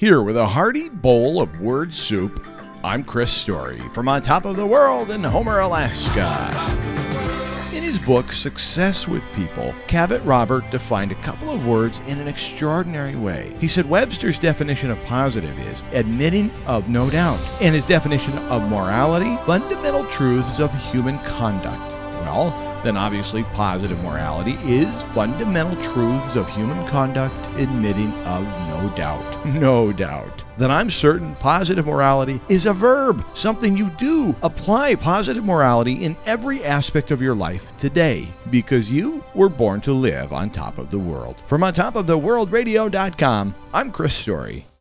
Here with a hearty bowl of word soup, I'm Chris Story from On Top of the World in Homer, Alaska. In his book, Success with People, Cavett Robert defined a couple of words in an extraordinary way. He said Webster's definition of positive is admitting of no doubt, and his definition of morality, fundamental truths of human conduct. Well, then obviously positive morality is fundamental truths of human conduct, admitting of no doubt. No doubt. Then I'm certain positive morality is a verb, something you do. Apply positive morality in every aspect of your life today, because you were born to live on top of the world. From OnTopOfTheWorldRadio.com, I'm Chris Story.